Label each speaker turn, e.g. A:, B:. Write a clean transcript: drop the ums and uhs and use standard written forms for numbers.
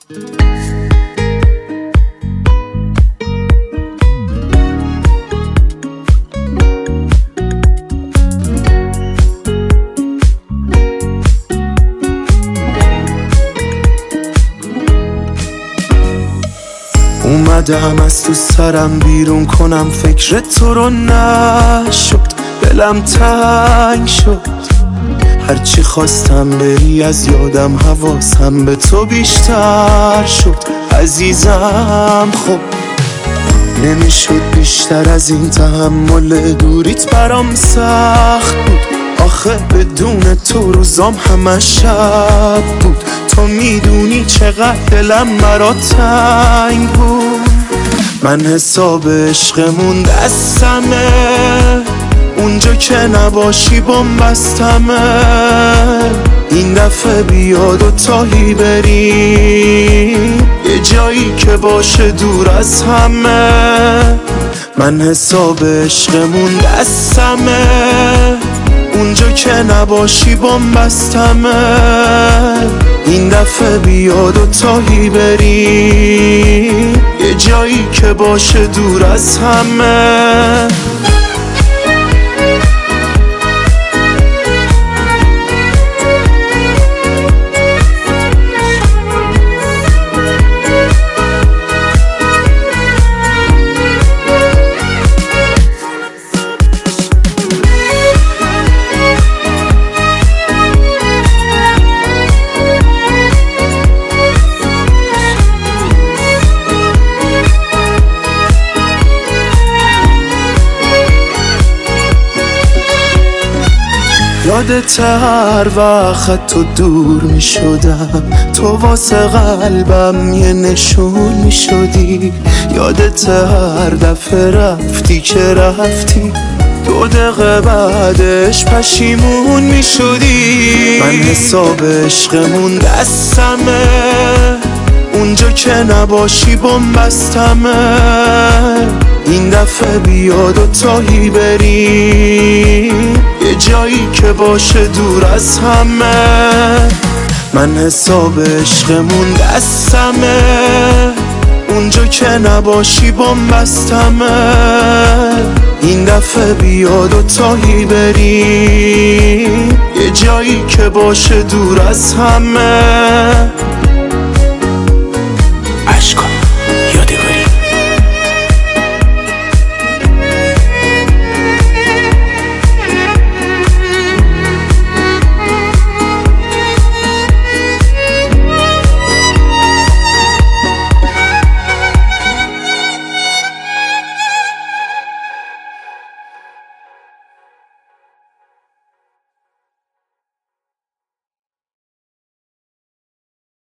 A: اومدم از تو سرم بیرون کنم، فکر تو رو نشد، دلم تنگ شد. هرچی خواستم بری از یادم، حواسم به تو بیشتر شد عزیزم. خب نمیشد بیشتر از این، تحمل دوریت برام سخت بود. آخه بدون تو روزام همه شب بود. تو میدونی چقدر دلم برات تنگ بود. من حساب عشقمون دستمه، اونجا که نباشی بن‌بستمه. این دفعه بیا دوتایی بریم یه جایی که باشه دور از همه. من حساب عشقمون دستمه، اونجا که نباشی بن‌بستمه. این دفعه بیا دوتایی بریم یه جایی که باشه دور از همه. یادت هر وقت تو دور می شدم، تو واسه قلبم یه نشون می شدی. یادت هر دفعه رفتی که رفتی، 2 دقیقه بعدش پشیمون می شدی. من حساب عشقمون دستمه، اونجا که نباشی بن‌بستمه. این دفعه بیا دوتایی بریم یه جایی که باشه دور از همه. من حساب عشقمون دستمه، اونجا که نباشی بن‌بستمه. این دفعه بیا دوتایی بریم یه جایی که باشه دور از همه.